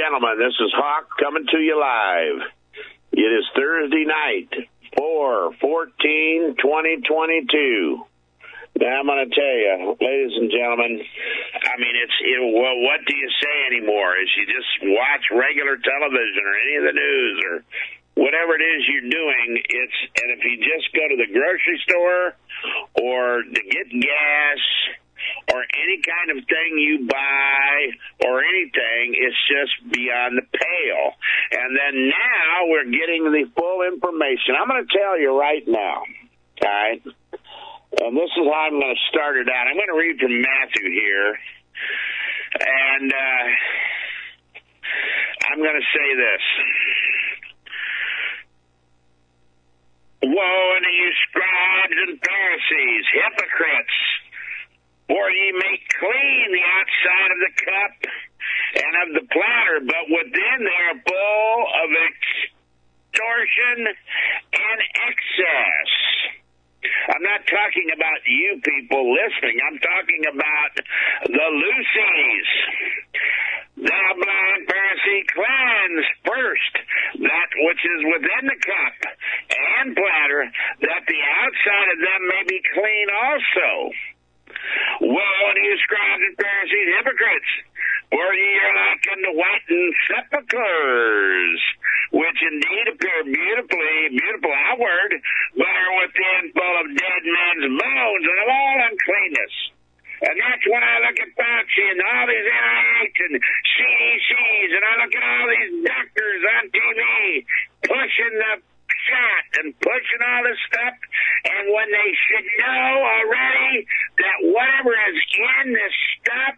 gentlemen, this is Hawk coming to you live. It is Thursday night, 4/14/2022. Now, I'm going to tell you, ladies and gentlemen, I mean, well, what do you say anymore? Is you just watch regular television or any of the news or whatever it is you're doing, and if you just go to the grocery store or to get gas or any kind of thing you buy or anything, it's just beyond the pale. And then now we're getting the full information. I'm going to tell you right now, all right? And this is how I'm going to start it out. I'm going to read from Matthew here. And I'm going to say this. Woe unto you, scribes and Pharisees, hypocrites! For ye make clean the outside of the cup and of the platter, but within they are full of extortion and excess. I'm not talking about you people listening. I'm talking about the Lucy's. Thou blind Pharisee, cleanse first that which is within the cup and platter, that the outside of them may be clean also. Woe unto you, scribes and Pharisees, hypocrites! For ye are like unto whitened sepulchres, which indeed appear beautiful outward, but are within full of dead men's bones and of all uncleanness. And that's when I look at Fauci and all these NIH and CDCs, and I look at all these doctors on TV pushing the shot and pushing all this stuff, and when they should know already that whatever is in this stuff,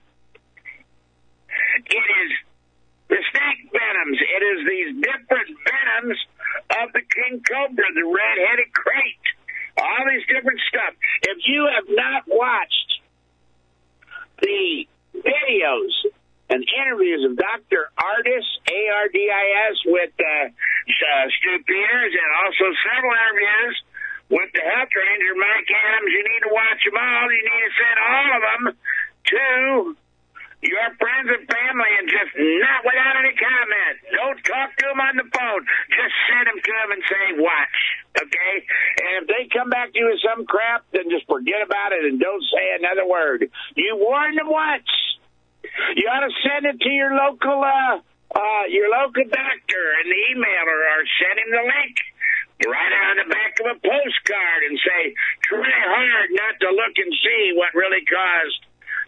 it is the snake venoms. It is these different venoms of the king cobra, the red-headed crate, all these different stuff. If you have not watched the videos and interviews of Dr. Ardis, A-R-D-I-S, with Stu Peters, and also several interviews with the health ranger, Mike Adams, you need to watch them all. You need to send all of them to your friends and family, and just not without any comment. Don't talk to them on the phone. Just send them to them and say, watch, okay? And if they come back to you with some crap, then just forget about it and don't say another word. You warned them once. You ought to send it to your local doctor in the email, or send him the link. Write it on the back of a postcard and say, try hard not to look and see what really caused,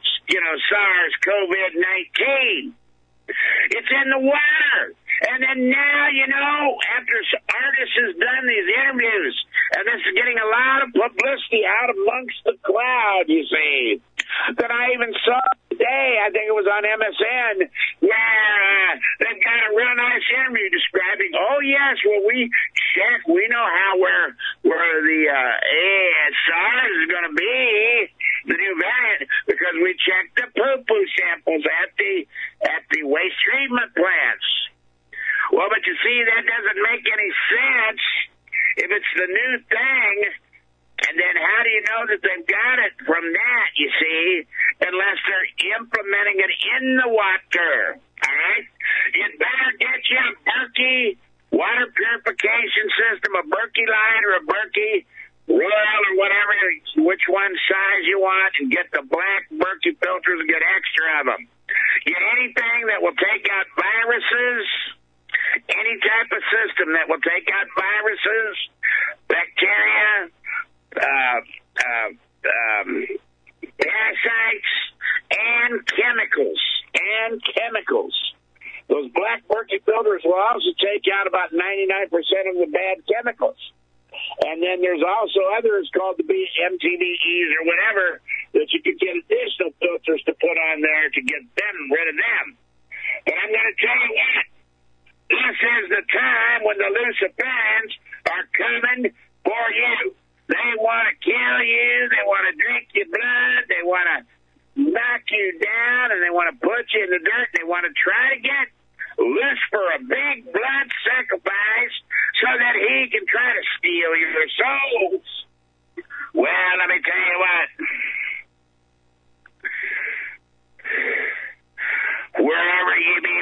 SARS-CoV-19. It's in the water. And then now, after Ardis has done these interviews, and this is getting a lot of publicity out amongst the crowd, you see, that I even saw today, I think it was on MSN, where they've got a real nice interview describing, oh, yes, well, we check, we know where the SARS is going to be, the new variant, because we checked the poo-poo samples at the waste treatment plants. Well, but you see, that doesn't make any sense if it's the new thing. And then how do you know that they've got it from that, you see, unless they're implementing it in the water, all right? You'd better get you a Berkey water purification system, a Berkey Light or a Berkey Royal or whatever, which one size you want, and get the black Berkey filters and get extra of them. Get anything that will take out viruses, any type of system that will take out viruses, bacteria, parasites, and chemicals. Those black Berkey filters will also take out about 99% of the bad chemicals. And then there's also others called the MTBEs or whatever that you could get additional filters to put on there to get rid of them. But I'm going to tell you what. This is the time when the Luciferians are coming for you. They want to kill you. They want to drink your blood. They want to knock you down, and they want to put you in the dirt. They want to try to get Lucifer a big blood sacrifice so that he can try to steal your souls. Well, let me tell you what. Wherever you be witness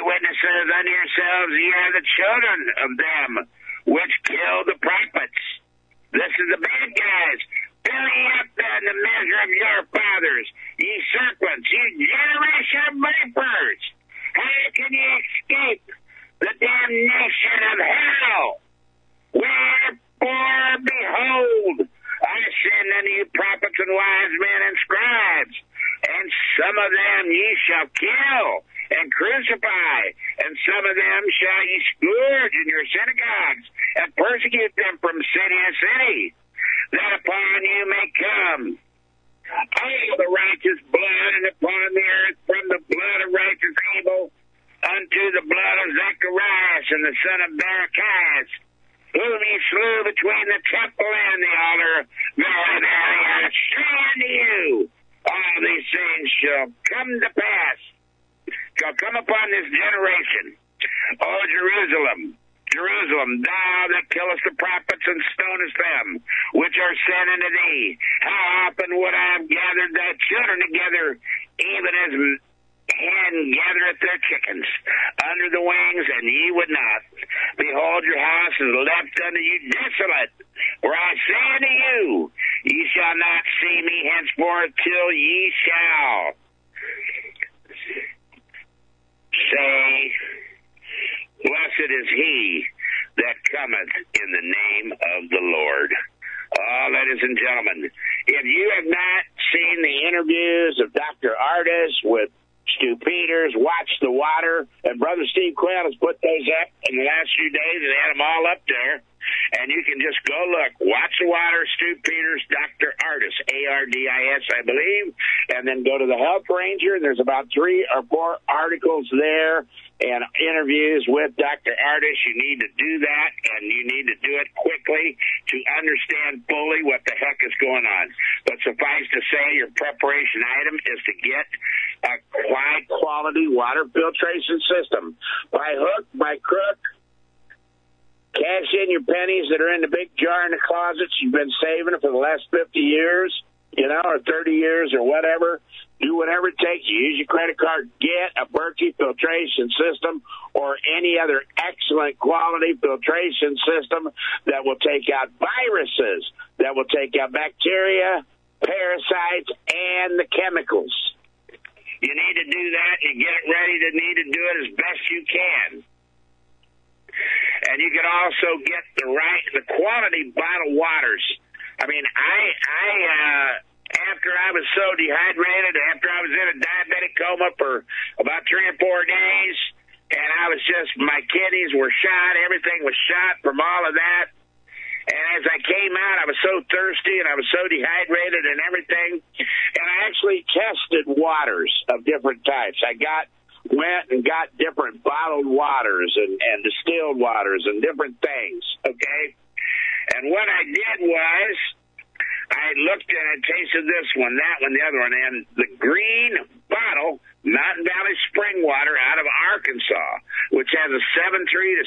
says, unto yourselves, ye are the children of them which killed the prophets. This is the bad guys. Fill ye up then the measure of your fathers, ye serpents, ye generation of vipers. How can ye escape the damnation of hell? Wherefore, behold, I send unto you prophets and wise men and scribes, and some of them ye shall kill and crucify, and some of them shall ye scourge in your synagogues, and persecute them from city to city, that upon you may come all the righteous blood, and upon the earth from the blood of righteous Abel unto the blood of Zacharias and the son of Barachias, whom he slew between the temple and the altar. Verily, I say unto you, all these things shall come to pass, shall come upon this generation. O Jerusalem, Jerusalem, thou that killest the prophets and stonest them, which are sent unto thee, how often would I have gathered thy children together, even as hen gathereth their chickens under the wings, and ye would not. Behold, your house is left unto you desolate. For I say unto you, ye shall not see me henceforth till ye shall say, blessed is he that cometh in the name of the Lord. Oh, ladies and gentlemen, if you have not seen the interviews of Dr. Ardis with Stu Peters, Watch the Water, and Brother Steve Quayle has put those up in the last few days, and had them all up there. And you can just go look. Watch the Water, Stu Peters, Dr. Ardis, A-R-D-I-S, I believe. And then go to the Health Ranger, and there's about 3 or 4 articles there and interviews with Dr. Ardis. You need to do that, and you need to do it quickly to understand fully what the heck is going on. But suffice to say, your preparation item is to get a high-quality water filtration system. By hook, by crook, cash in your pennies that are in the big jar in the closets you've been saving for the last 50 years, or 30 years or whatever. Do whatever it takes. You use your credit card. Get a Berkey filtration system or any other excellent quality filtration system that will take out viruses, that will take out bacteria, parasites, and the chemicals. You need to do that. You get it ready to need to do it as best you can. And you can also get the quality bottled waters. I mean, after I was so dehydrated, after I was in a diabetic coma for about 3 or 4 days, and my kidneys were shot, everything was shot from all of that. And as I came out, I was so thirsty and I was so dehydrated and everything. And I actually tested waters of different types. I went and got different bottled waters and distilled waters and different things, okay? And what I did was I looked and I tasted this one, that one, the other one, and the green bottle, Mountain Valley Spring Water out of Arkansas, which has a 7.3 to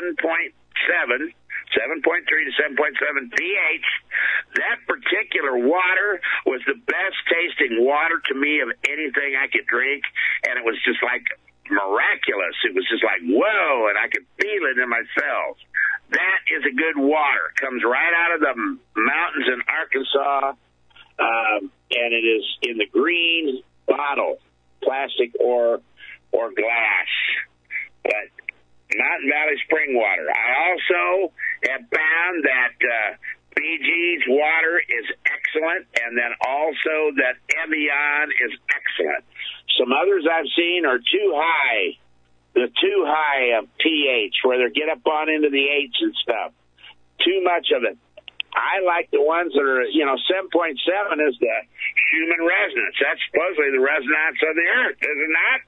7.7, 7.3 to 7.7 pH. That particular water was the best tasting water to me of anything I could drink, and it was just like miraculous. It was just like, whoa, and I could feel it in my cells. That is a good water. It comes right out of the mountains in Arkansas, and it is in the green bottle, plastic or glass. But Mountain Valley Spring Water. I also have found that BG's water is excellent, and then also that Evian is excellent. Some others I've seen are too high. They're too high of pH, where they get up on into the 8s and stuff. Too much of it. I like the ones that are, 7.7 is the human resonance. That's supposedly the resonance of the earth, is it not?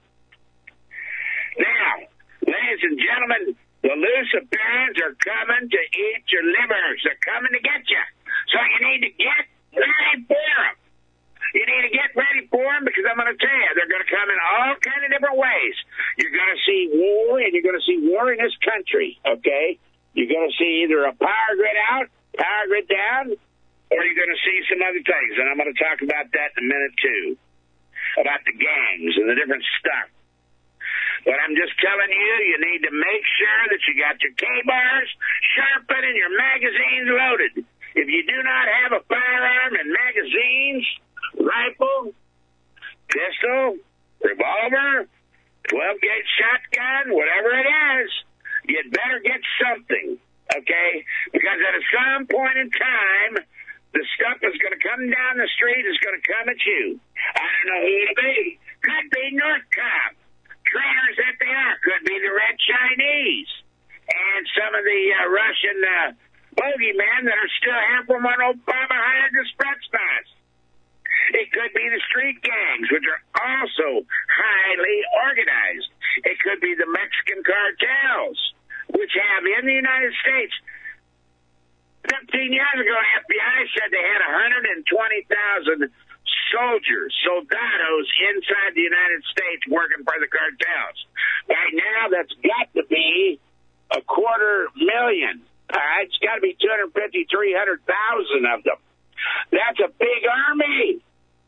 Now, ladies and gentlemen, the Luciferians are coming to eat your livers. They're coming to get you. So you need to get ready for them. You need to get ready for them, because I'm going to tell you, they're going to come in all kind of different ways. You're going to see war, and you're going to see war in this country, okay? You're going to see either a power grid out, power grid down, or you're going to see some other things. And I'm going to talk about that in a minute, too, about the gangs and the different stuff. But I'm just telling you, you need to make sure that you got your K-bars sharpened and your magazines loaded. If you do not have a firearm and magazines, rifle, pistol, revolver, 12-gauge shotgun, whatever it is, you'd better get something, okay? Because at some point in time, the stuff is going to come down the street, is going to come at you. I don't know who it'll be. Could be North Cop. Traitors that they are. Could be the Red Chinese. And some of the Russian bogeymen that are still here from when Obama hired the Spetsnaz. It could be the street gangs, which are also highly organized. It could be the Mexican cartels, which have in the United States. 15 years ago, FBI said they had 120,000 soldados inside the United States working for the cartels. Right now, that's got to be 250,000. All right, it's got to be 250,000, 300,000 of them. That's a big army.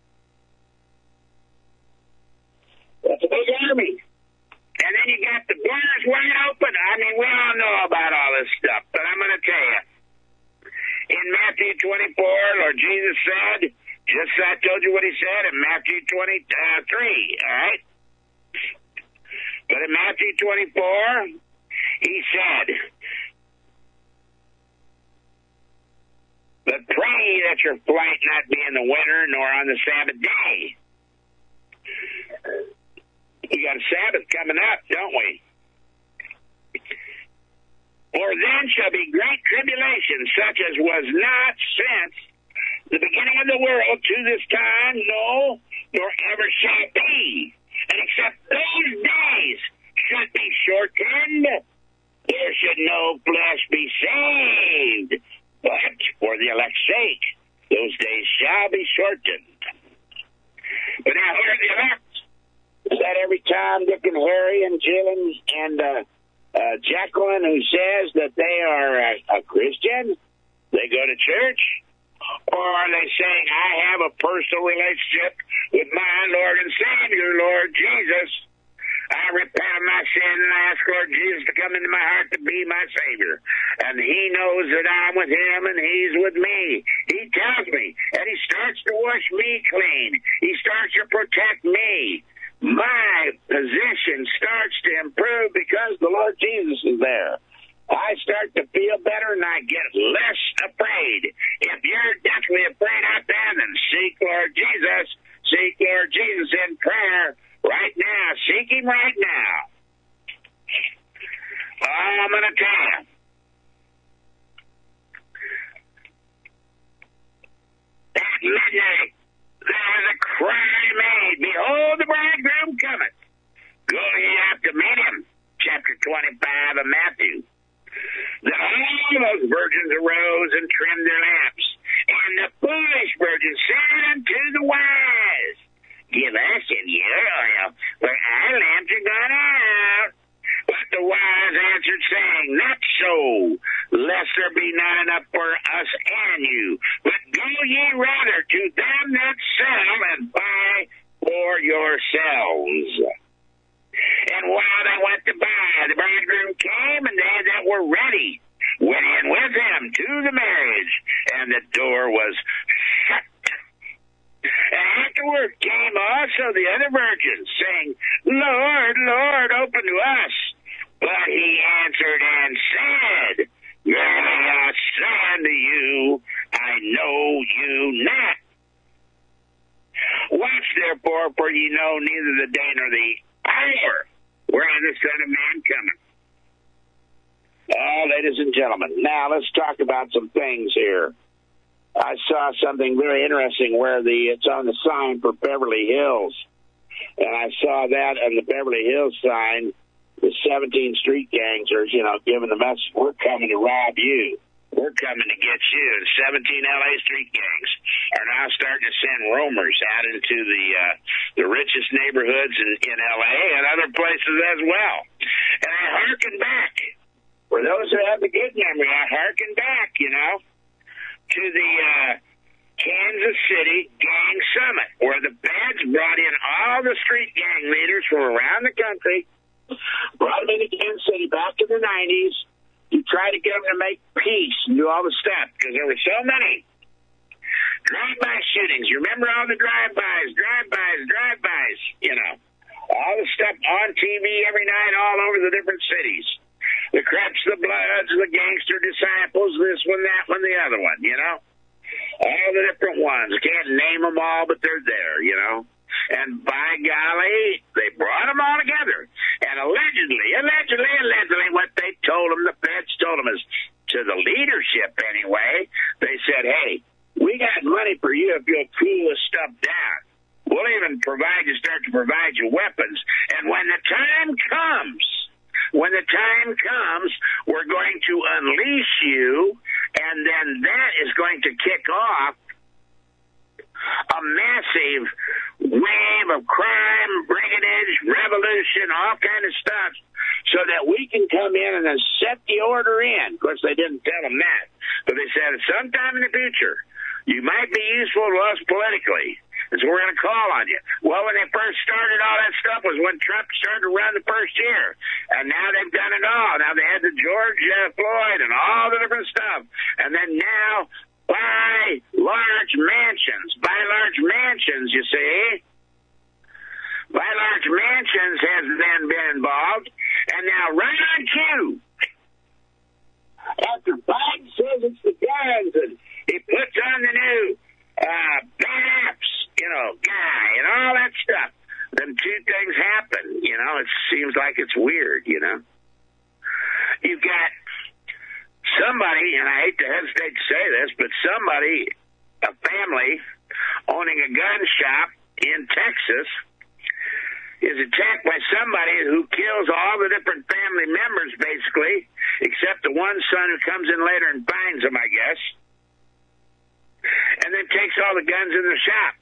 That's a big army. And then you got the borders wide open. I mean, we all know about all this stuff, but I'm going to tell you. In Matthew 24, Lord Jesus said, just as I told you what he said in Matthew 23, all right? But in Matthew 24, he said, but pray that your flight not be in the winter nor on the Sabbath day. We got a Sabbath coming up, don't we? For then shall be great tribulation, such as was not since the beginning of the world to this time, no, nor ever shall be. And except those days should be shortened, there should no flesh be saved. But for the elect's sake, those days shall be shortened. But now here are the elect. Is that every Tom, Dick, and Harry, and Jill, and Jacqueline who says that they are a Christian? They go to church? Or are they saying, I have a personal relationship with my Lord and Savior, Lord Jesus? I repent of my sin and I ask Lord Jesus to come into my heart to be my Savior. And he knows that I'm with him and he's with me. He tells me, and he starts to wash me clean. He starts to protect me. My position starts to improve because the Lord Jesus is there. I start to feel better and I get less afraid. If you're definitely afraid out there, then seek Lord Jesus. Seek Lord Jesus in prayer right now. Seek him right now. Oh, I'm going to tell you. At midnight, there was a cry made, behold, the bridegroom cometh. Go ye out to meet him. Chapter 25 of Matthew. Then all those virgins arose and trimmed their lamps. And the foolish virgins said unto the wise, give us of your oil, for our lamps are gone out. But the wise answered, saying, not so, lest there be not enough for us and you. But go ye rather to them that sell and buy for yourselves. And while they went to buy, the bridegroom came, and they that were ready went in with him to the marriage, and the door was shut. And afterward came also the other virgins, saying, Lord, Lord, open to us. But he answered and said, verily I say unto you, I know you not. Watch therefore, for ye know neither the day nor the hour wherein the Son of Man cometh. Oh, ladies and gentlemen, now let's talk about some things here. I saw something very interesting where it's on the sign for Beverly Hills. And I saw that on the Beverly Hills sign, the 17 street gangs are, giving the message, we're coming to rob you. We're coming to get you. And 17 L.A. street gangs are now starting to send roamers out into the richest neighborhoods in L.A. and other places as well. And I hearken back. For those who have the good memory, I hearken back, to the Kansas City Gang Summit, where the feds brought in all the street gang leaders from around the country, brought them into Kansas City back in the 90s. You try to get them to make peace and do all the stuff because there were so many drive-by shootings. You remember all the drive-bys, you know, all the stuff on TV every night all over the different cities. The Crips, the Bloods, the Gangster Disciples, this one, that one, the other one, you know. All the different ones. Can't name them all, but they're there, you know. And by golly, they brought them all together. And allegedly, what they told them, the feds told them is, to the leadership anyway, they said, hey, we got money for you if you'll cool this stuff down. We'll even start to provide you weapons. And when the time comes, we're going to unleash you, and then that is going to kick off a massive wave of crime, brigandage, revolution, all kind of stuff, so that we can come in and then set the order in. Of course, they didn't tell them that, but they said sometime in the future, you might be useful to us politically, and so we're going to call on you. Well, when they first started, all that stuff was when Trump started to run the first year, and now they've done it all. Now they had the George Floyd and all the different stuff, and then now by large mansions, you see. By large mansions has then been involved, and now right on cue, after Biden says it's the guns, and he puts on the new apps, you know, guy, and all that stuff, then two things happen, you know. It seems like it's weird, you know. You've got somebody, and I hate to hesitate to say this, but somebody, a family owning a gun shop in Texas, is attacked by somebody who kills all the different family members, basically, except the one son who comes in later and finds them, I guess, and then takes all the guns in the shop.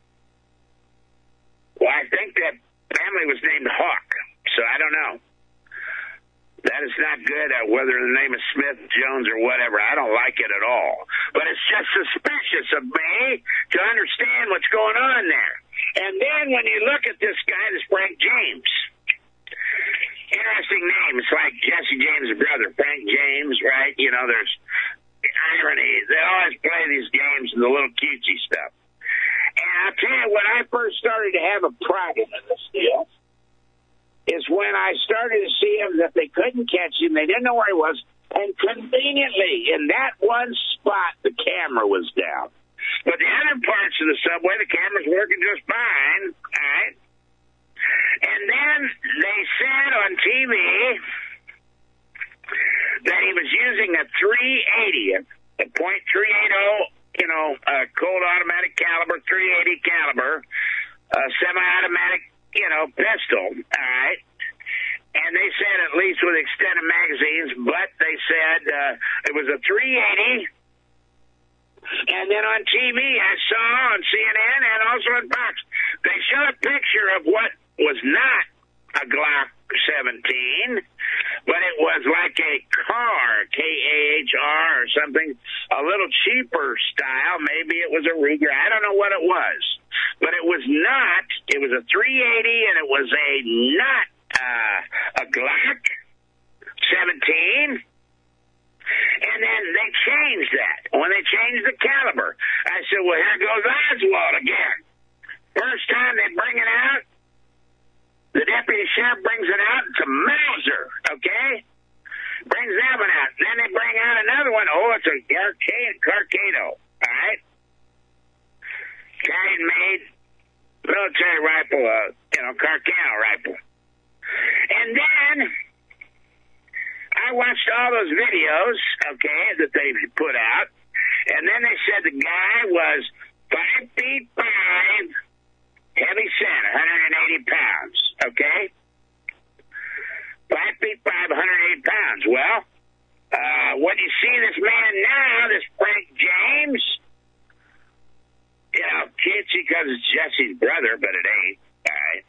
Well, I think that family was named Hawk, so I don't know. That is not good, whether the name is Smith, Jones, or whatever. I don't like it at all. But it's just suspicious of me to understand what's going on there. And then when you look at this guy, this Frank James, interesting name. It's like Jesse James' brother, Frank James, right? You know, there's irony. They always play these games and the little cutesy stuff. And I'll tell you, when I first started to have a problem in this deal, is when I started to see him that they couldn't catch him. They didn't know where he was. And conveniently, in that one spot, the camera was down. But the other parts of the subway, the camera's working just fine, all right? And then they said on TV that he was using a .380, a .380, you know, cold automatic caliber, .380 caliber, semi-automatic, you know, pistol, all right? And they said at least with extended magazines, but they said it was a .380. And then on TV, I saw on CNN and also on Fox, they showed a picture of what was not a Glock 17, but it was like a car, K-A-H-R or something, a little cheaper style. Maybe it was a Ruger. I don't know what it was. But it was not, it was a .380, and it was not a Glock 17. And then they changed that. When they changed the caliber, I said, well, here goes Oswald again. First time they bring it out, the deputy sheriff brings it out, it's a Mauser, okay? Brings that one out. Then they bring out another one. Oh, it's a Carcado, all right? Italian-made military rifle, Carcano rifle. And then I watched all those videos, okay, that they put out, and then they said the guy was 5 feet 5, heavy set, 180 pounds, okay? 5 feet 5, 180 pounds. Well, when you see this man now, this Frank James, you know, cutesy because it's Jesse's brother, but it ain't, all right?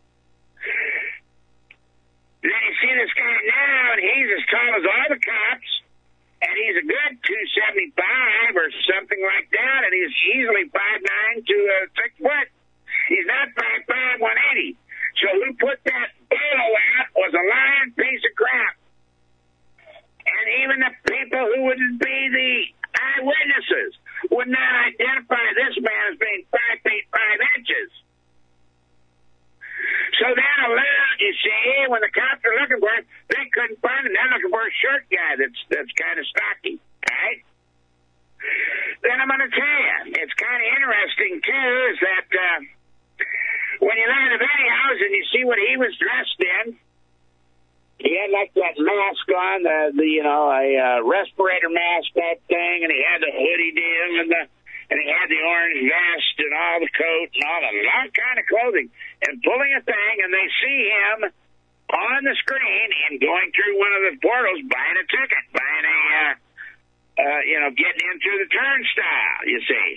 And then you see this guy now, and he's as tall as all the cops, and he's a good 275 or something like that, and he's easily 5'9" to 6 foot. He's not 5'5", 180. So who put that bolo out was a lying identify this man as being 5 feet 5 inches. So that allowed, you see, when the cops are looking for him, they couldn't find him. They're looking for a short guy that's kind of stocky, right? Then I'm going to tell you, it's kind of interesting, too, is that when you look at the videos and you see what he was dressed in, he had like that mask on, a respirator mask, that thing, and he had the hoodie deal, and he had the orange vest and all the coat and all kind of clothing, and pulling a thing, and they see him on the screen and going through one of the portals, buying a ticket, buying getting in through the turnstile, you see.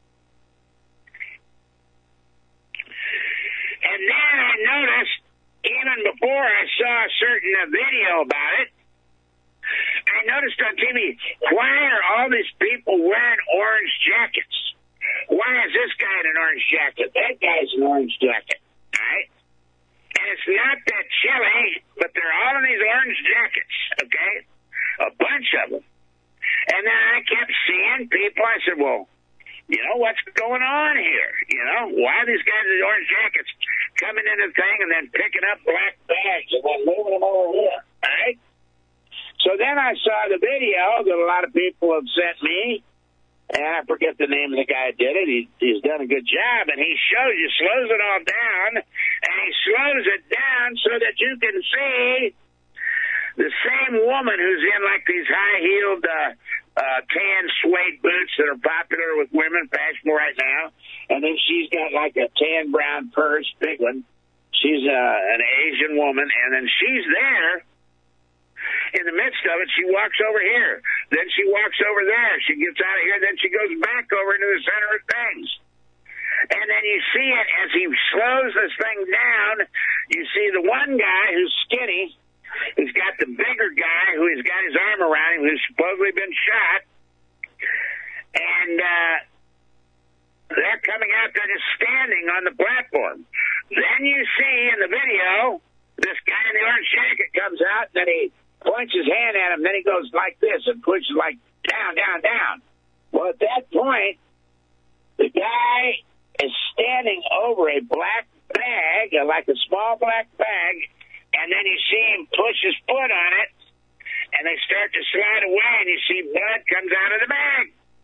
And then I noticed, even before I saw a certain video about it, I noticed on TV, why are all these people wearing orange jackets? Why is this guy in an orange jacket? That guy's in an orange jacket, right? And it's not that chilly, but they're all in these orange jackets, okay? A bunch of them. And then I kept seeing people. I said, well, you know, what's going on here? You know, why are these guys in orange jackets coming into the thing and then picking up black bags and then moving them over here, right? So then I saw the video that a lot of people have sent me, and I forget the name of the guy that did it. He's done a good job, and he slows it all down, and he slows it down so that you can see the same woman who's in like these high-heeled tan suede boots that are popular with women, fashionable right now, and then she's got like a tan brown purse, big one. She's an Asian woman, and then she's there. In the midst of it, she walks over here. Then she walks over there. She gets out of here. Then she goes back over into the center of things. And then you see it as he slows this thing down. You see the one guy who's skinny. He's got the bigger guy who has got his arm around him, who's supposedly been shot. And they're coming out there just standing on the platform. Then you see in the video, this guy in the orange jacket comes out, and then he points his hand at him, then he goes like this and pushes like down, down, down. Well, at that point, the guy is standing over a black bag, like a small black bag, and then you see him push his foot on it, and they start to slide away, and you see blood comes out of the bag.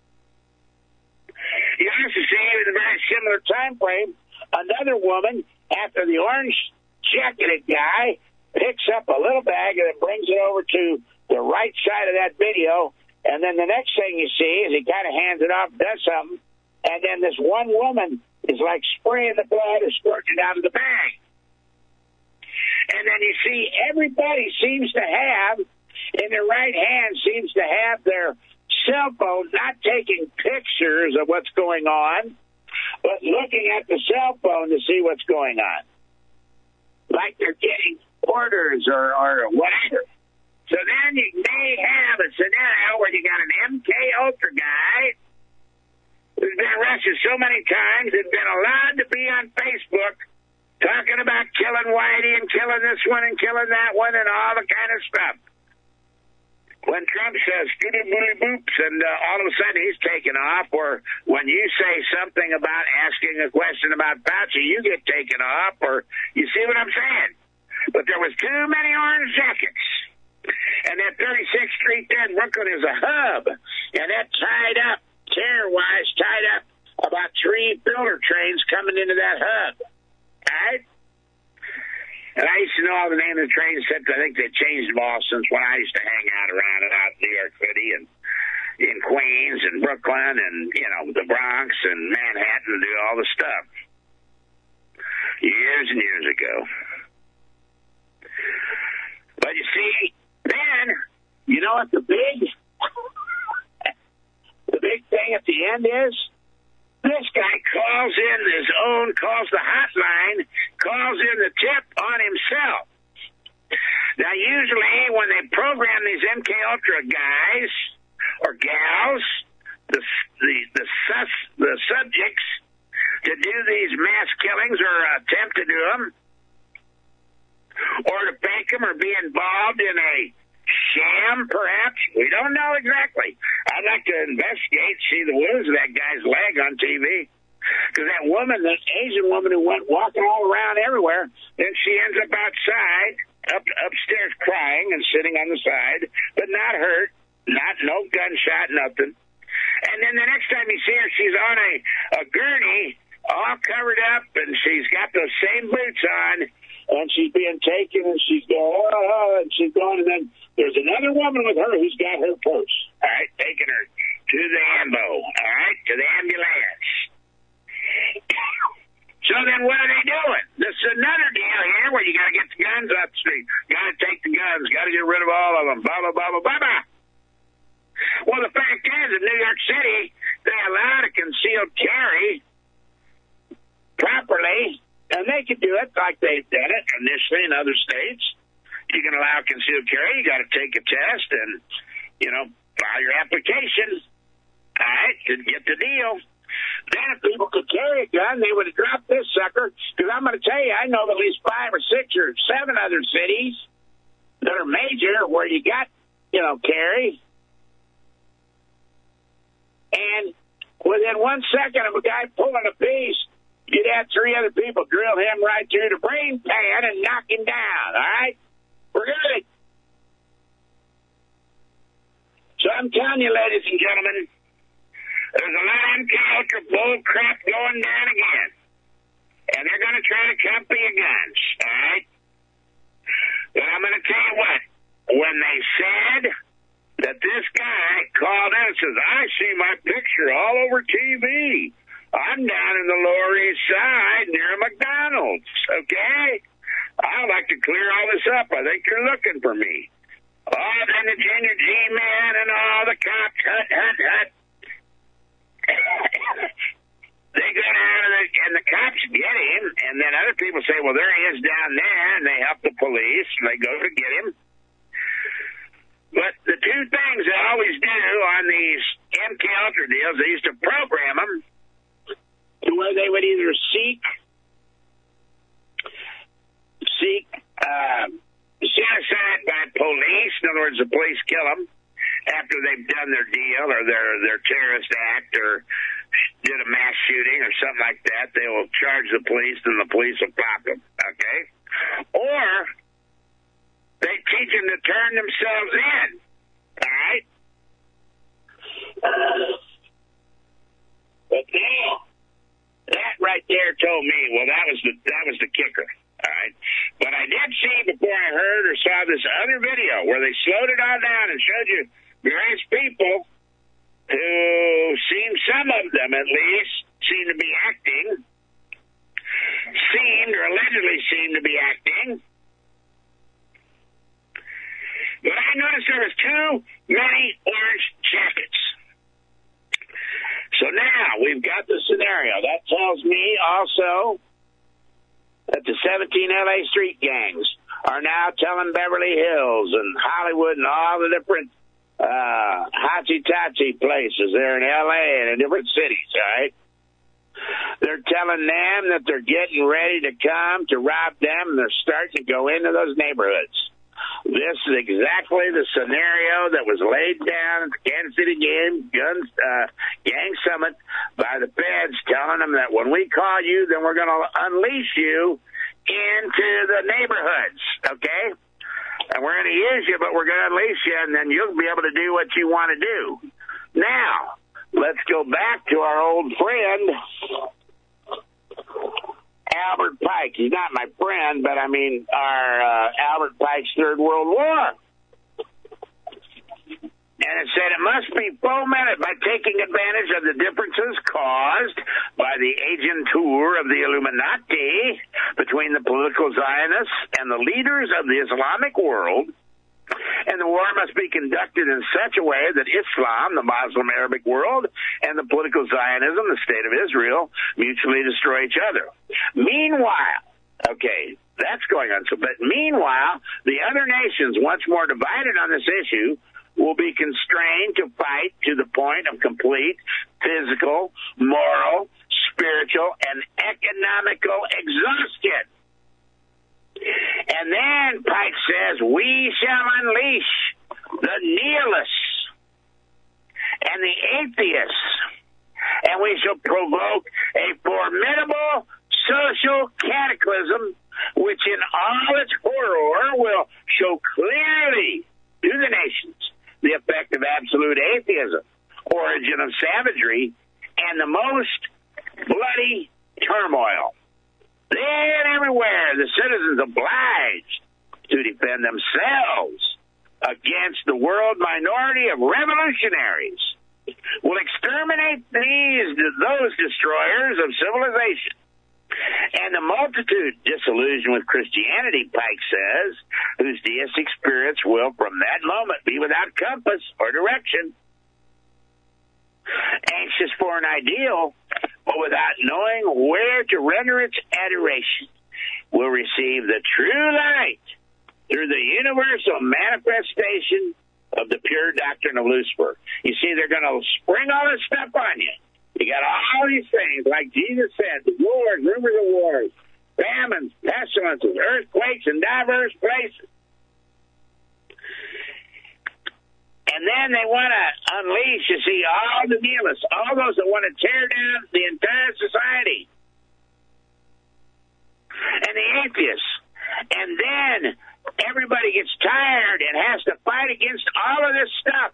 You also see, in a very similar time frame, another woman, after the orange jacketed guy, picks up a little bag and then brings it over to the right side of that video, and then the next thing you see is he kind of hands it off, does something, and then this one woman is like spraying the blood or squirting it out of the bag. And then you see everybody seems to have, in their right hand, seems to have their cell phone, not taking pictures of what's going on, but looking at the cell phone to see what's going on. Like they're getting orders or whatever. So then you may have a scenario where you got an MK Ultra guy who's been arrested so many times and been allowed to be on Facebook talking about killing Whitey and killing this one and killing that one and all the kind of stuff. When Trump says skitty booty boops and all of a sudden he's taken off, or when you say something about asking a question about Fauci, you get taken off, or you see what I'm saying? But there was too many orange jackets. And that 36th Street there in Brooklyn is a hub. And that tied up, terror-wise, tied up about 3 filter trains coming into that hub. Right? And I used to know all the name of the trains, except I think they changed them all since when I used to hang out around and out in New York City and in Queens and Brooklyn and, you know, the Bronx and Manhattan and do all the stuff. Years and years ago. But you see, then, you know what the big thing at the end is? This guy calls the hotline, calls in the tip on himself. Now, usually when they program these MK Ultra guys or gals, the subjects to do these mass killings or attempt to do them, or to fake them or be involved in a sham, perhaps. We don't know exactly. I I'd like to investigate, see the wounds of that guy's leg on TV. Because that woman, that Asian woman who went walking all around everywhere, then she ends up outside, upstairs crying and sitting on the side, but not hurt, no gunshot, nothing. And then the next time you see her, she's on a gurney, all covered up, and she's got those same boots on, and she's being taken, and she's going, and she's going, and then there's another woman with her who's got her purse, all right, taking her to the ambo, all right, to the ambulance. So then what are they doing? This is another deal here where you got to get the guns off the street, got to take the guns, got to get rid of all of them, blah, blah, blah, blah, blah, blah. Well, the fact is, in New York City, they allow a concealed carry properly, and they can do it like they've done it initially in other states. You can allow concealed carry. You got to take a test and, file your application, all right, to get the deal. Then if people could carry a gun, they would have dropped this sucker, because I'm going to tell you, I know of at least 5 or 6 or 7 other cities that are major where you got, carry. And within 1 second of a guy pulling a piece, you'd have 3 other people drill him right through the brain pan and knock him down, all right? We're good. So I'm telling you, ladies and gentlemen, there's a lot of MKUltra bull crap going down again. And they're going to try to copy your guns, all right? But I'm going to tell you what. When they said that this guy called in and says, I see my picture all over TV. I'm down in the Lower East Side near a McDonald's, okay? I'd like to clear all this up. I think you're looking for me. Oh, then the Junior G-Man and all the cops, hut. They go down and the cops get him, and then other people say, well, there he is down there, and they help the police, and they go to get him. But the two things they always do on these MKUltra deals, they used to program them to where they would either seek genocide by police. In other words, the police kill them after they've done their deal or their terrorist act or did a mass shooting or something like that. They will charge the police, and the police will pop them, okay? Or they teach them to turn themselves in, all right? But now, that right there told me, well, that was the kicker, all right? But I did see before I heard or saw this other video where they slowed it all down and showed you various people who some of them at least, seem to be acting, allegedly seem to be acting. But I noticed there was too many orange jackets. So now we've got the scenario. That tells me also that the 17 LA street gangs are now telling Beverly Hills and Hollywood and all the different hotsy-totsy places there in L.A. and in different cities, all right? They're telling them that they're getting ready to come to rob them, and they're starting to go into those neighborhoods. This is exactly the scenario that was laid down at the Kansas City Gang Summit by the feds, telling them that when we call you, then we're going to unleash you into the neighborhoods, okay? And we're going to use you, but we're going to unleash you, and then you'll be able to do what you want to do. Now, let's go back to our old friend, Albert Pike. He's not my friend, but I mean our Albert Pike's Third World War. And it said it must be fomented by taking advantage of the differences caused by the agentur of the Illuminati between the political Zionists and the leaders of the Islamic world. And the war must be conducted in such a way that Islam, the Muslim Arabic world, and the political Zionism, the State of Israel, mutually destroy each other. Meanwhile, okay, that's going on. But meanwhile, the other nations, once more divided on this issue, will be constrained to fight to the point of complete physical, moral, spiritual, and economical exhaustion. And then Pike says, we shall unleash the nihilists and the atheists, and we shall provoke a formidable social cataclysm, which in all its horror will show clearly to the nations the effect of absolute atheism, origin of savagery, and the most bloody turmoil. Then everywhere the citizens obliged to defend themselves against the world minority of revolutionaries will exterminate those destroyers of civilization. And the multitude disillusioned with Christianity, Pike says, whose deistic spirits will from that moment be without compass or direction, anxious for an ideal, but without knowing where to render its adoration, will receive the true light through the universal manifestation of the pure doctrine of Lucifer. You see, they're going to spring all this stuff on you. You got all these things, like Jesus said, the wars, rumors of wars, famines, pestilences, earthquakes in diverse places. And then they want to unleash, you see, all the nihilists, all those that want to tear down the entire society, and the atheists. And then everybody gets tired and has to fight against all of this stuff.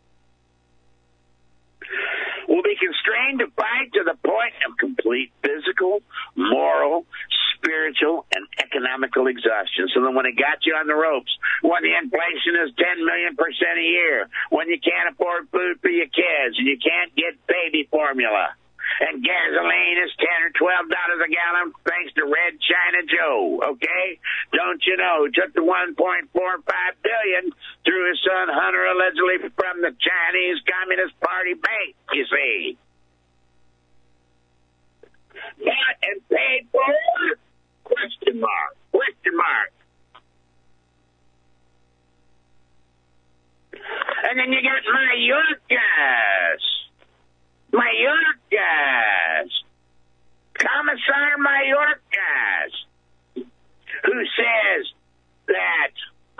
Will be constrained to fight to the point of complete physical, moral, spiritual, and economical exhaustion. So then when it got you on the ropes, when the inflation is 10 million % a year, when you can't afford food for your kids, and you can't get baby formula, and gasoline is $10 or $12 a gallon thanks to Red China Joe, okay? Don't you know, took the $1.45 billion through his son Hunter allegedly from the Chinese Communist Party bank, you see. Bought and paid for? Question mark. Question mark. And then you got Mayorkas. Mayorkas. Commissar Mayorkas, who says that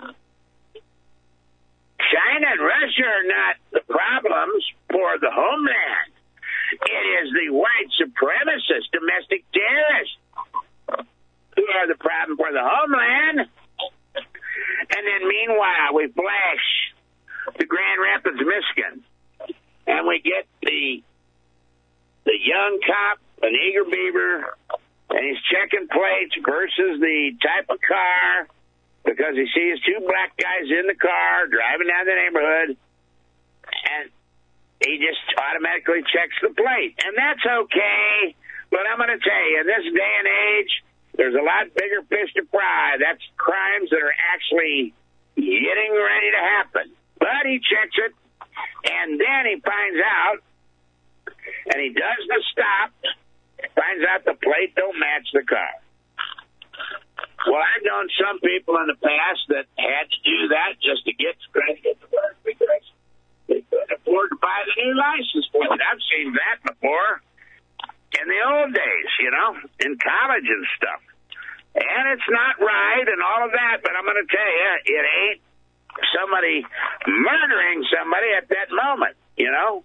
China and Russia are not the problems for the homeland. It is the white supremacist domestic terrorists who are the problem for the homeland. And then meanwhile, we flash to Grand Rapids, Michigan, and we get the young cop, an eager beaver, and he's checking plates versus the type of car, because he sees two black guys in the car driving down the neighborhood, and he just automatically checks the plate. And that's okay, but I'm going to tell you, in this day and age, there's a lot bigger fish to fry. That's crimes that are actually getting ready to happen. But he checks it, and then he finds out, and he does the stop, finds out the plate don't match the car. Well, I've known some people in the past that had to do that just to get to work because they couldn't afford to buy the new license plate. I've seen that before in the old days, you know, in college and stuff. And it's not right and all of that, but I'm going to tell you, it ain't somebody murdering somebody at that moment, you know.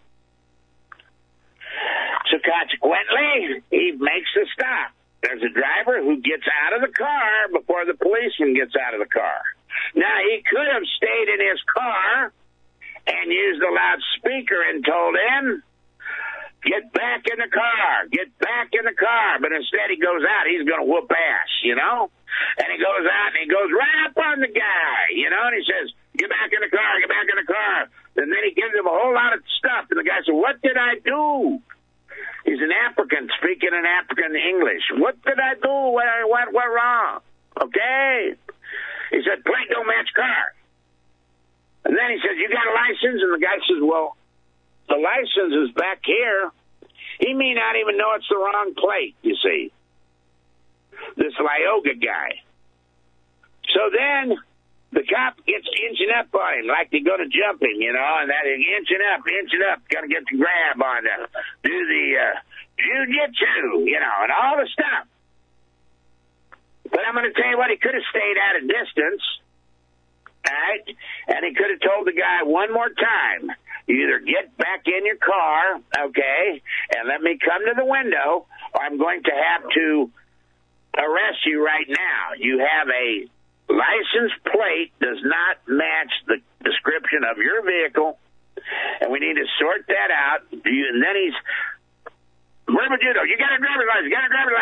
So consequently, he makes the stop. There's a driver who gets out of the car before the policeman gets out of the car. Now, he could have stayed in his car and used the loudspeaker and told him, get back in the car, get back in the car. But instead he goes out, he's going to whoop ass, you know? And he goes out and he goes right up on the guy, you know? And he says, get back in the car, get back in the car. And then he gives him a whole lot of stuff. And the guy said, what did I do? He's an African speaking in African English. What did I do? What went wrong? Okay? He said, plate don't match car. And then he says, you got a license? And the guy says, well, the license is back here. He may not even know it's the wrong plate, you see. This Lyoga guy. So then the cop gets inching up on him like they're going to jump him, you know, and that inching up, going to get the grab on him, do the jiu-jitsu, you know, and all the stuff. But I'm going to tell you what, he could have stayed at a distance, all right, and he could have told the guy one more time, You either get back in your car, okay, and let me come to the window, or I'm going to have to arrest you right now. You have a license plate does not match the description of your vehicle, and we need to sort that out. And then he's, where would you know? You got a driver's license,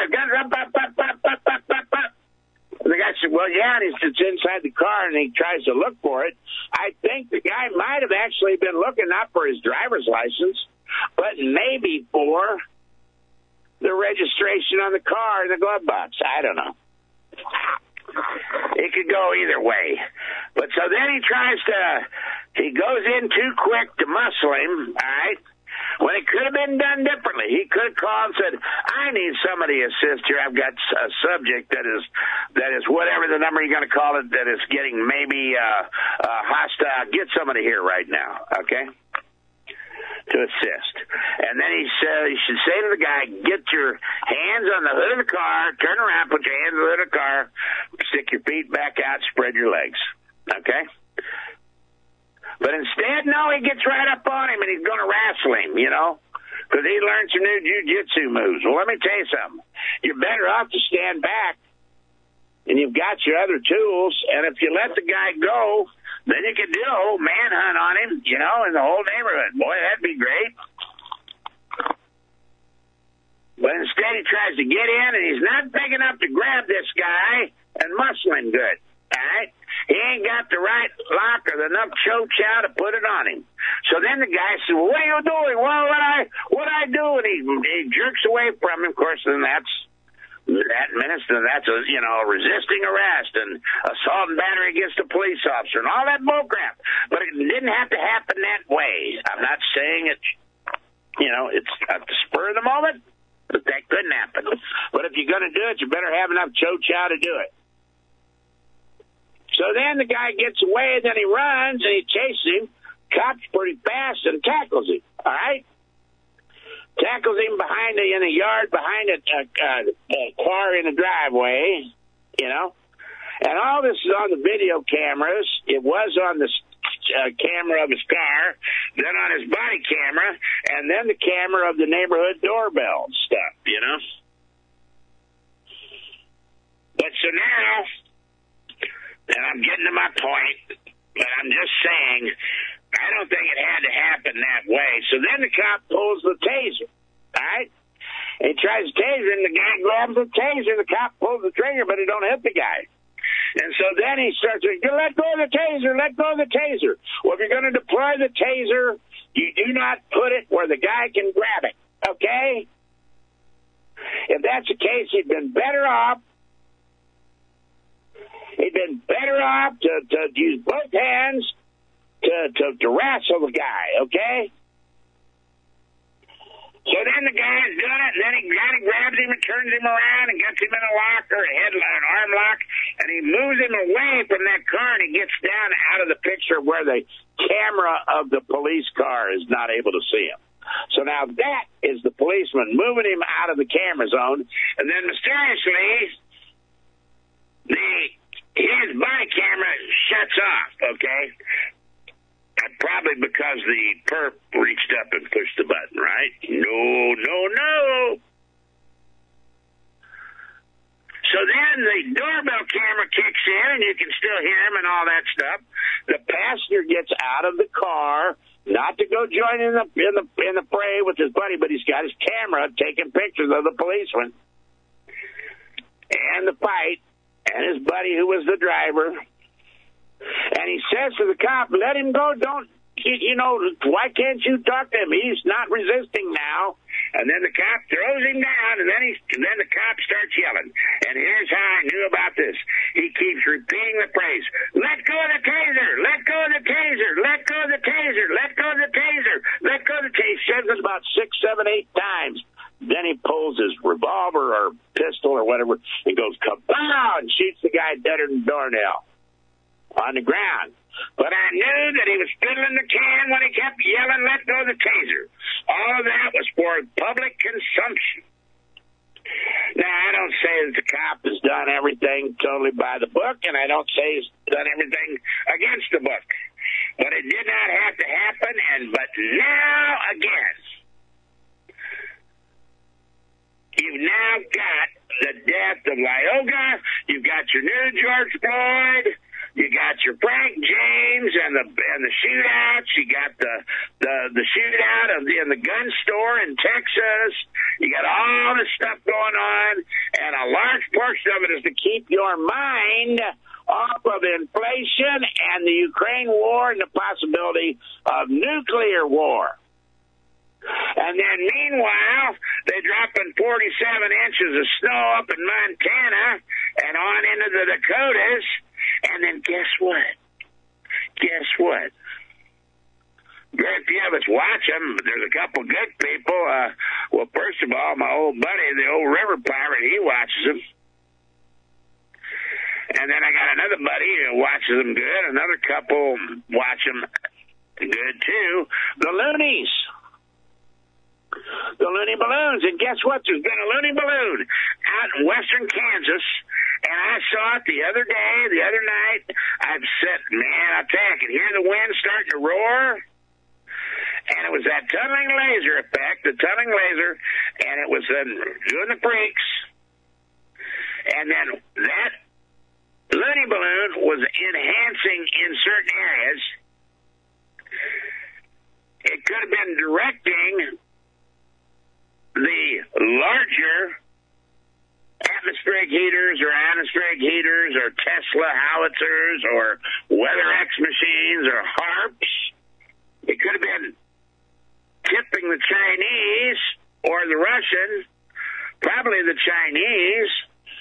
The guy said, well, yeah, and it's inside the car, and he tries to look for it. I think the guy might have actually been looking not for his driver's license, but maybe for the registration on the car in the glove box. I don't know. It could go either way. But so then he goes in too quick to muscle him, all right? When it could have been done differently. He could have called and said, I need somebody to assist here. I've got a subject that is whatever the number you're going to call it, that is getting maybe hostile. Get somebody here right now, okay, to assist. And then he said, you should say to the guy, get your hands on the hood of the car, turn around, put your hands on the hood of the car, stick your feet back out, spread your legs, okay? But instead, no, he gets right up on him and he's going to wrestle him, you know, because he learned some new jiu-jitsu moves. Well, let me tell you something. You're better off to stand back and you've got your other tools, and if you let the guy go, then you can do a whole manhunt on him, you know, in the whole neighborhood. Boy, that'd be great. But instead he tries to get in, and he's not big enough to grab this guy and muscle him good, all right? He ain't got the right lock or enough chow to put it on him. So then the guy says, well, what are you doing? Well, what I do? And he jerks away from him. Of course, then that's a resisting arrest and assault and battery against a police officer and all that bullcrap. But it didn't have to happen that way. I'm not saying it's at the spur of the moment, but that couldn't happen. But if you're going to do it, you better have enough chow to do it. So then the guy gets away, and then he runs, and he chases him, cops pretty fast, and tackles him, all right? Tackles him in a yard behind a car in the driveway, you know? And all this is on the video cameras. It was on the camera of his car, then on his body camera, and then the camera of the neighborhood doorbell stuff, you know? But so now, and I'm getting to my point, but I'm just saying, I don't think it had to happen that way. So then the cop pulls the taser, all right? And he tries to taser, and the guy grabs the taser. The cop pulls the trigger, but he don't hit the guy. And so then he starts saying, let go of the taser, let go of the taser. Well, if you're going to deploy the taser, you do not put it where the guy can grab it, okay? If that's the case, he'd been better off to use both hands to wrestle the guy, okay? So then the guy's done it, and then he grabs him and turns him around and gets him in a lock or an arm lock, and he moves him away from that car, and he gets down out of the picture where the camera of the police car is not able to see him. So now that is the policeman moving him out of the camera zone, and then mysteriously his body camera shuts off, okay? Probably because the perp reached up and pushed the button, right? No. So then the doorbell camera kicks in, and you can still hear him and all that stuff. The passenger gets out of the car, not to go join in the fray with his buddy, but he's got his camera taking pictures of the policeman and the fight and his buddy who was the driver. And he says to the cop, let him go, why can't you talk to him? He's not resisting now. And then the cop throws him down, and then the cop starts yelling. And here's how I knew about this. He keeps repeating the phrase, let go of the taser, let go of the taser, let go of the taser, let go of the taser, let go of the taser. He says it about 6, 7, 8 times. Then he pulls his revolver or pistol or whatever. He goes, kapow, and shoots the guy deader than doornail on the ground. But I knew that he was fiddling the can when he kept yelling, let go of the taser. All of that was for public consumption. Now, I don't say that the cop has done everything totally by the book, and I don't say he's done everything against the book. but it did not have to happen. But now again, you've now got the death of Lyoga. You've got your new George Floyd. You got your Frank James and the shootouts. You got the shootout in the gun store in Texas. You got all this stuff going on, and a large portion of it is to keep your mind off of inflation and the Ukraine war and the possibility of nuclear war. And then meanwhile, they're dropping 47 inches of snow up in Montana and on into the Dakotas. And then guess what? Very few of us watch them. There's a couple good people. Well, first of all, my old buddy, the old river pirate, he watches them. And then I got another buddy who watches them good. Another couple watch them good, too. The loonies. The loony balloons. And guess what? There's been a loony balloon out in western Kansas, and I saw it the other day, the other night. I've said, man, I tell you, I could hear the wind starting to roar, and it was that tunneling laser effect, the tunneling laser, and it was doing the freaks. And then that loony balloon was enhancing in certain areas. It could have been directing the larger atmospheric heaters or atmospheric heaters or Tesla howitzers or Weather X machines or HARPs. It could have been tipping the Chinese or the Russians, probably the Chinese,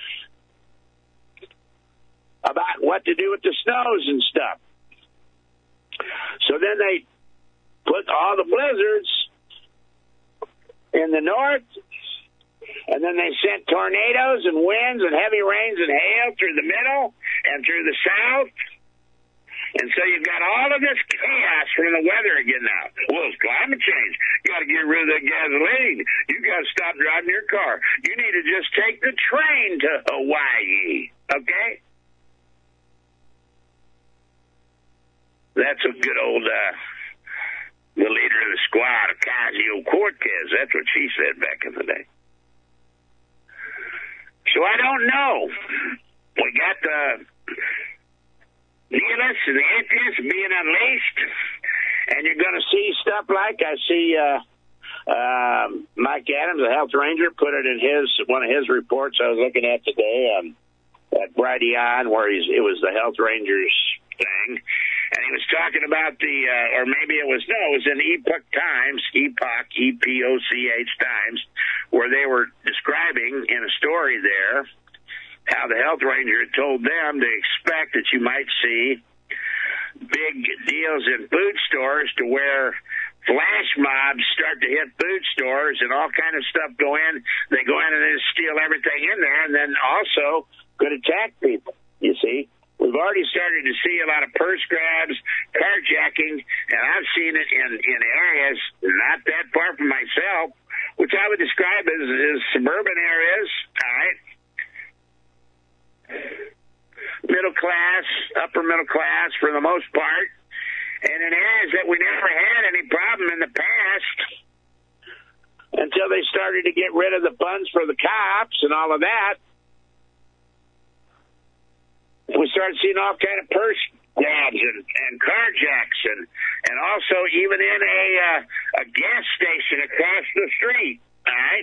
about what to do with the snows and stuff. So then they put all the blizzards in the north, and then they sent tornadoes and winds and heavy rains and hail through the middle and through the south. And so you've got all of this chaos from the weather again now. Well, it's climate change. You got to get rid of that gasoline. You got to stop driving your car. You need to just take the train to Hawaii, okay? That's a good old... the leader of the squad, Ocasio-Cortez. That's what she said back in the day. So I don't know. We got the nihilists and the atheists being unleashed, and you're going to see stuff like I see Mike Adams, the health ranger, put it in one of his reports I was looking at today at Brighteon, where it was the health rangers thing. And he was talking about or maybe it was in Epoch Times, EPOCH Times, where they were describing in a story there how the health ranger had told them to expect that you might see big deals in food stores to where flash mobs start to hit food stores and all kind of stuff go in. They go in and they steal everything in there and then also could attack people, you see. We've already started to see a lot of purse grabs, carjacking, and I've seen it in areas not that far from myself, which I would describe as suburban areas, all right? Middle class, upper middle class for the most part, and in areas that we never had any problem in the past until they started to get rid of the funds for the cops and all of that. We started seeing all kind of purse grabs and carjacks and also even in a gas station across the street, all right?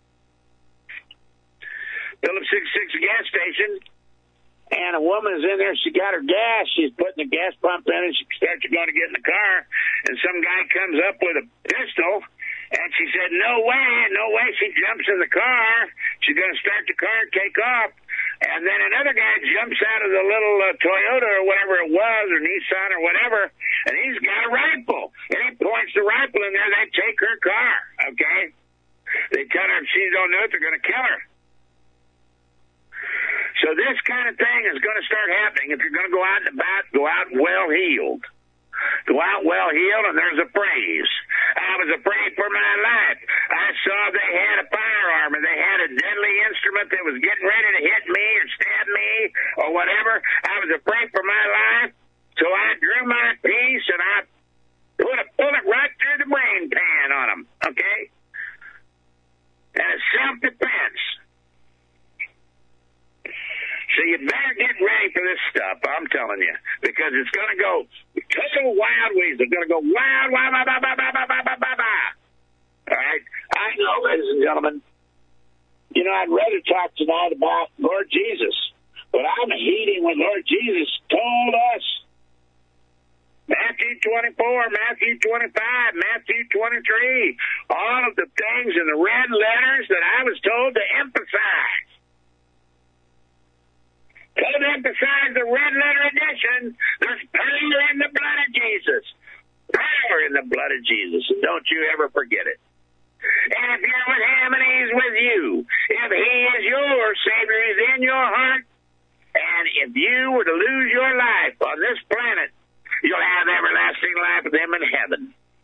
Phillips 66 gas station, and a woman's in there, she got her gas, she's putting the gas pump in, and she starts going to get in the car, and some guy comes up with a pistol, and she said, no way, she jumps in the car, she's going to start the car and take off. And then another guy jumps out of the little Toyota or whatever it was, or Nissan or whatever, and he's got a rifle. And he points the rifle in there, they take her car, okay? They tell her if she don't know it, they're going to kill her. So this kind of thing is going to start happening. If you're going to go out and about, go out well-heeled. Go out well-heeled, and there's a phrase. I was afraid for my life. I saw they had a firearm, and they had a deadly instrument that was getting ready to hit me or stab me or whatever. I was afraid for my life, so I drew my piece, and you better get ready for this stuff, I'm telling you, because it's going to go total wild ways. They're going to go wild, wild, wild, wild, wild, wild, wild, wild, wild, wild. All right? I know, ladies and gentlemen, you know, I'd rather talk tonight about Lord Jesus, but I'm heeding what Lord Jesus told us. Matthew 24, Matthew 25, Matthew 23, all of the things in the red letters that I was told to emphasize. Don't emphasize the red letter edition. There's power in the blood of Jesus. Power in the blood of Jesus. And don't you ever forget it. And if you're with him and he's with you, if he is your Savior, he's in your heart, and if you were to lose your life on this planet, you'll have everlasting life with him in heaven.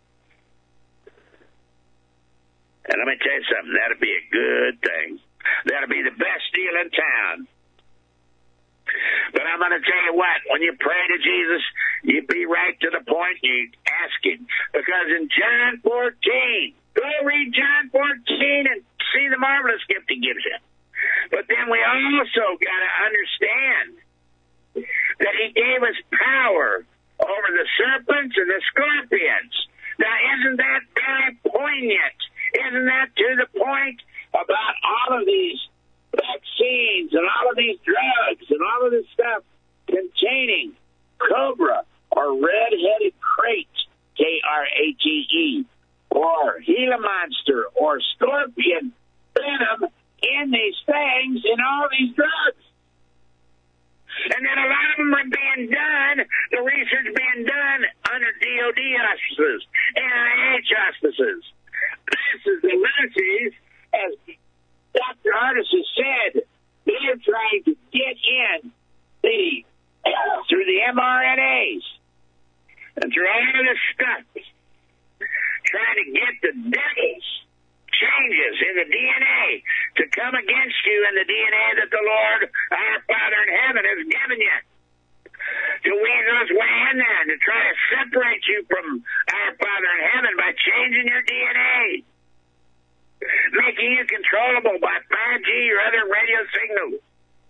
And let me tell you something, that'll be a good thing. That'll be the best deal in town. But I'm going to tell you what, when you pray to Jesus, you be right to the point, you ask him. Because in John 14, go read John 14 and see the marvelous gift he gives you. But then we also got to understand that he gave us power over the serpents and the scorpions. Now, isn't that very poignant? Isn't that to the point about all of these vaccines and all of these drugs and all of this stuff containing cobra or red-headed crate, K-R-A-T-E, or Gila monster or scorpion venom in these things in all these drugs? And then a lot of them are being done, the research being done under DOD auspices, NIH auspices. This is the Nazis, as Dr. Artis has said, they're trying to get in through the mRNAs and through all of this stuff, trying to get the devil's changes in the DNA to come against you in the DNA that the Lord, our Father in heaven, has given you. To weasel his way in there and to try to separate you from our Father in heaven by changing your DNA, making you controllable by 5G or other radio signals.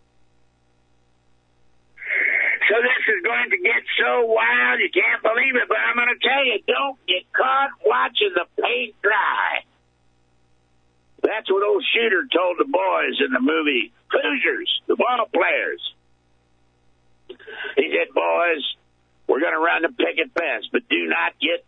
So this is going to get so wild you can't believe it, but I'm going to tell you, don't get caught watching the paint dry. That's what old Shooter told the boys in the movie Hoosiers, the ball players. He said, boys, we're going to run the picket fence, but do not get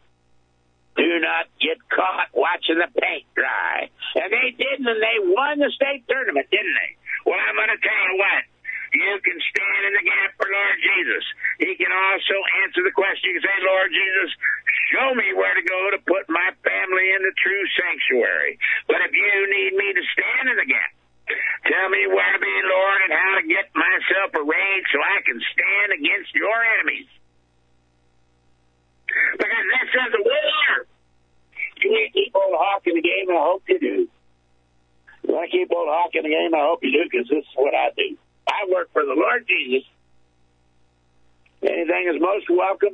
caught watching the paint dry. And they didn't, and they won the state tournament, didn't they? Well, I'm going to tell you what. You can stand in the gap for Lord Jesus. He can also answer the question. You can say, Lord Jesus, show me where to go to put my family in the true sanctuary. But if you need me to stand in the gap, tell me where to be, Lord, and how to get myself arrayed so I can stand against your enemies. Because this is a war. You want to keep old Hawk in the game, and I hope you do. You want to keep old Hawk in the game, I hope you do, because this is what I do. I work for the Lord Jesus. Anything is most welcome.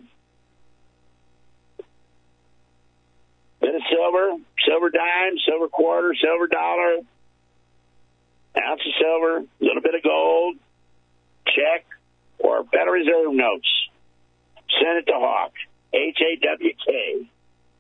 Bit of silver, silver dime, silver quarter, silver dollar, ounce of silver, a little bit of gold, check, or Federal Reserve notes. Send it to Hawk, H-A-W-K,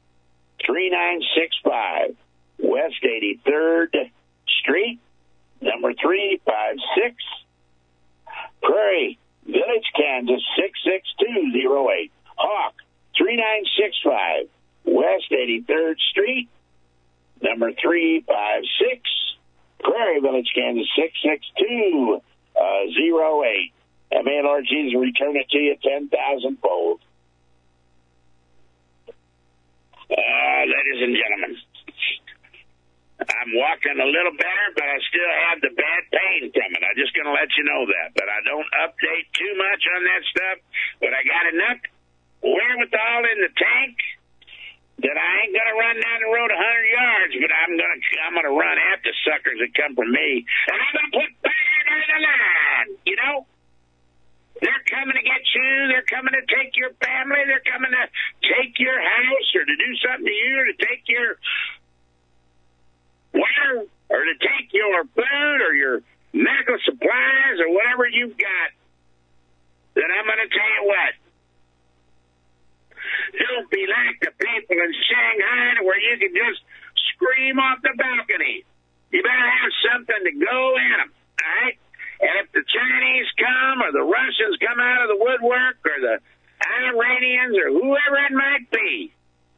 3965 West 83rd Street, number 356, Prairie Village, Kansas, 66208. Hawk, 3965 West 83rd Street, number 356, Prairie Village, Kansas, 66208. And may Lord Jesus return it to you 10,000-fold. Ladies and gentlemen, I'm walking a little better, but I still have the bad pain from it. I'm just going to let you know that. But I don't update too much on that stuff. But I got enough wherewithal in the tank that I ain't going to run down the road 100 yards, but I'm going to run after suckers that come from me. And I'm going to put fire on the line, you know? They're coming to get you. They're coming to take your family. They're coming to take your house or to do something to you or to take your water or to take your food or your medical supplies or whatever you've got, then I'm going to tell you what. Don't be like the people in Shanghai where you can just scream off the balcony. You better have something to go in them, all right? And if the Chinese come or the Russians come out of the woodwork or the Iranians or whoever it might be,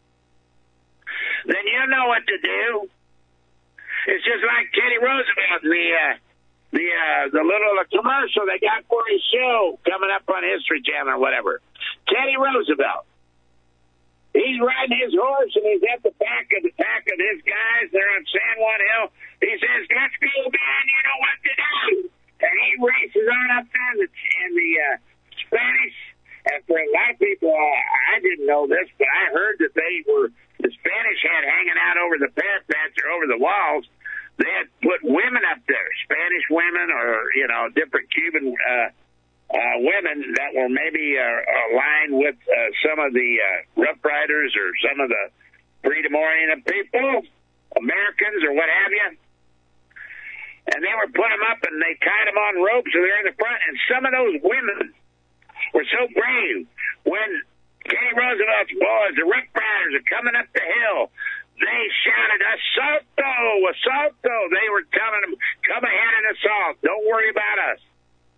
then you know what to do. It's just like Teddy Roosevelt and the little commercial they got for his show coming up on History Channel or whatever. Teddy Roosevelt. He's riding his horse and he's at the back of his guys. They're on San Juan Hill. He says, "Let's go, man. You know what to do." And he races on up there in the Spanish. And for a lot of people, I didn't know this, but I heard that the Spanish had hanging out over the parapets or over the walls. They had put women up there, Spanish women or, different Cuban women that were maybe aligned with some of the Rough Riders or some of the freedom-oriented people, Americans or what have you. And they were putting them up and they tied them on ropes so they're in the front. And some of those women were so brave. When Teddy Roosevelt's boys, the Rough Riders, are coming up the hill, they shouted, "Assalto, assalto." They were telling them, "Come ahead and assault. Don't worry about us."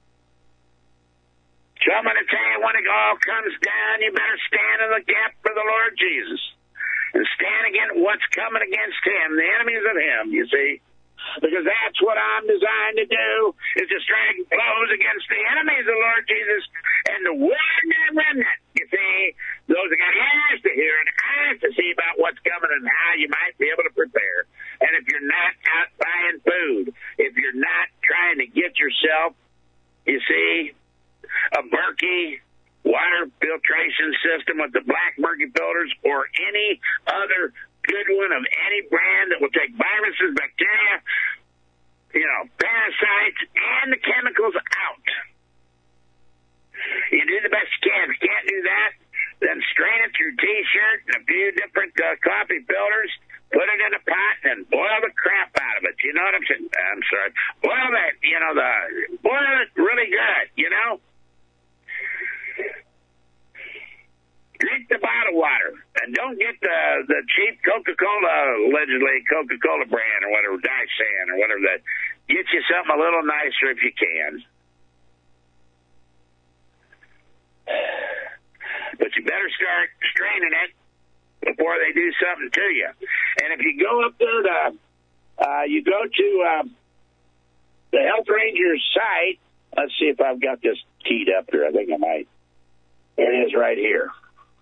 So I'm going to tell you, when it all comes down, you better stand in the gap for the Lord Jesus. And stand against what's coming against him, the enemies of him, you see. Because that's what I'm designed to do, is to strike blows against the enemies of the Lord Jesus and the warning remnant, you see. Those that got ears to hear and eyes to see about what's coming and how you might be able to prepare. And if you're not out buying food, if you're not trying to get yourself, you see, a Berkey water filtration system with the black Berkey filters or any other good one of any brand that will take viruses, bacteria, parasites, and the chemicals out. You do the best you can. If you can't do that, then strain it through T-shirt and a few different coffee filters, put it in a pot, and boil the crap out of it. You know what I'm saying? I'm sorry. Boil that, boil it really good, Drink the bottled water, and don't get the cheap Coca-Cola, allegedly Coca-Cola brand or whatever, Dyson or whatever that. Get you something a little nicer if you can. But you better start straining it before they do something to you. And if you go up there you go to the Health Rangers site. Let's see if I've got this keyed up here. I think I might. There it is right here.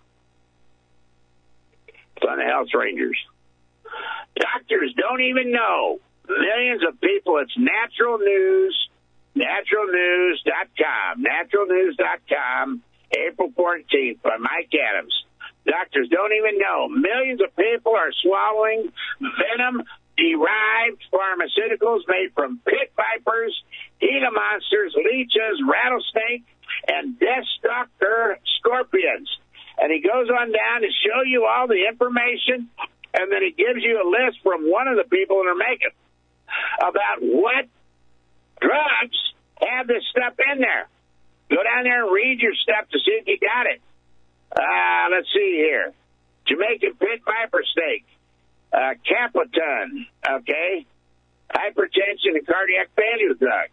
It's on the Health Rangers. Doctors don't even know. Millions of people. It's Natural News, naturalnews.com, naturalnews.com, April 14th by Mike Adams. Doctors don't even know. Millions of people are swallowing venom-derived pharmaceuticals made from pit vipers, Gila monsters, leeches, rattlesnake, and death stalker scorpions. And he goes on down to show you all the information, and then he gives you a list from one of the people that are making about what drugs have this stuff in there. Go down there and read your stuff to see if you got it. Let's see here. Jamaican pit viper snake, Capitan, okay, hypertension and cardiac failure drug,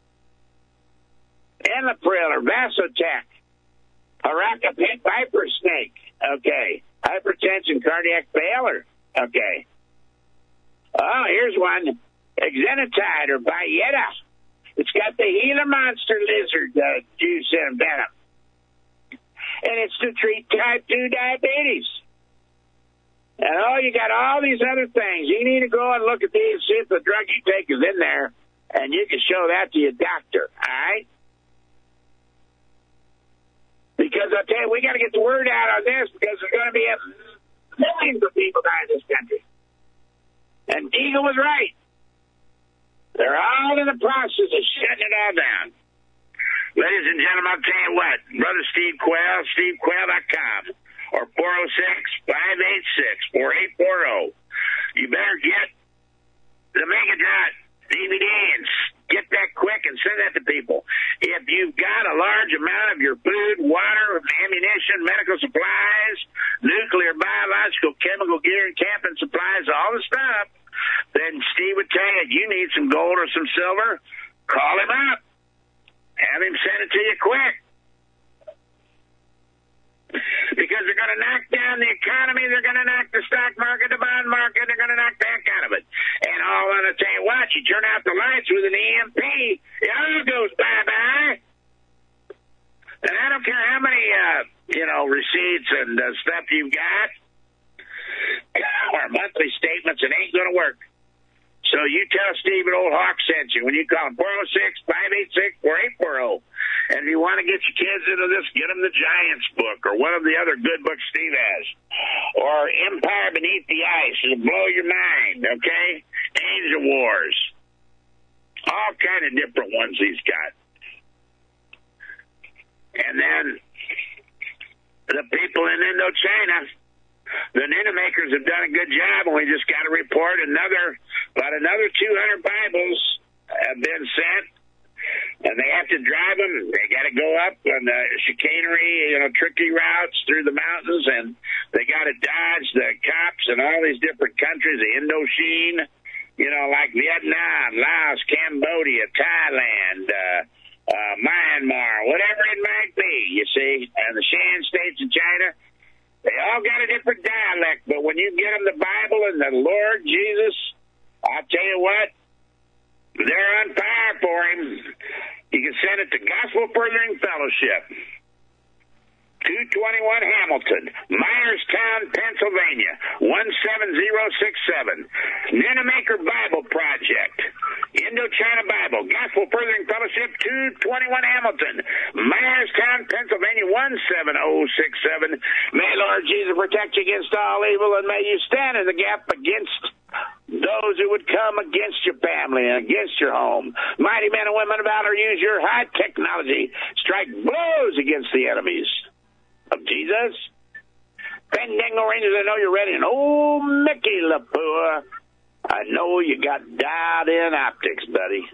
Enlapril or Vasotec, Haraka pit viper snake, okay, hypertension, cardiac failure, okay. Oh, here's one, Exenatide or Bayetta. It's got the Gila monster lizard juice and venom. And it's to treat type 2 diabetes. And you got all these other things. You need to go and look at these, see if the drug you take is in there, and you can show that to your doctor, all right? Because I tell you, we got to get the word out on this because there's going to be millions of people dying in this country. And Deagle was right. They're all in the process of shutting it all down. Ladies and gentlemen, I'll tell you what. Brother Steve Quayle, stevequayle.com, or 406-586-4840. You better get the Mega Drive DVD and get that that to people. If you've got a large amount of your food, water, ammunition, medical supplies, nuclear, biological, chemical gear, and camping supplies, all the stuff, then Steve would tell you, you need some gold or some silver, call him up. Have him send it to you quick. Because they're going to knock down the economy, they're going to knock the stock market, the bond market, they're going to knock the heck out of it. And all I'm going to tell you what, you turn out the lights with an EMP, it all goes bye-bye. And I don't care how many, receipts and stuff you've got, or monthly statements, it ain't going to work. So you tell Steve at Old Hawk sent you when you call him 406-586-4840. And if you want to get your kids into this, get them the Giants book or one of the other good books Steve has. Or Empire Beneath the Ice. It'll blow your mind, okay? Angel Wars. All kind of different ones he's got. And then the people in Indochina, the Nina makers have done a good job, and we just got to report about another 200 Bibles have been sent, and they have to drive them. They got to go up on the chicanery, tricky routes through the mountains, and they got to dodge the cops in all these different countries, the Indochine, like Vietnam, Laos, Cambodia, Thailand, Myanmar, whatever it might be, you see, and the Shan states of China. They all got a different dialect, but when you get them the Bible and the Lord Jesus, I'll tell you what, they're on fire for him. You can send it to Gospel Furthering Fellowship, 221 Hamilton, Myerstown, Pennsylvania, 17067. Ninemaker Bible Project, Indochina Bible, Gospel Furthering Fellowship, 221 Hamilton, Myerstown, Pennsylvania, 17067. May Lord Jesus protect you against all evil, and may you stand in the gap against those who would come against your family and against your home. Mighty men and women of valor, use your high technology, strike blows against the enemies of Jesus. Fandango Rangers, I know you're ready. And old Mickey Lapua, I know you got dialed in optics, buddy.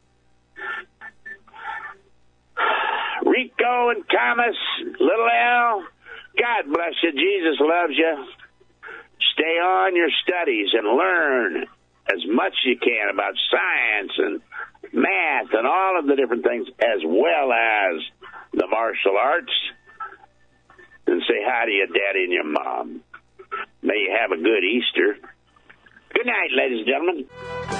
Rico and Thomas, Little L, God bless you. Jesus loves you. Stay on your studies and learn as much as you can about science and math and all of the different things, as well as the martial arts. And say hi to your daddy and your mom. May you have a good Easter. Good night, ladies and gentlemen.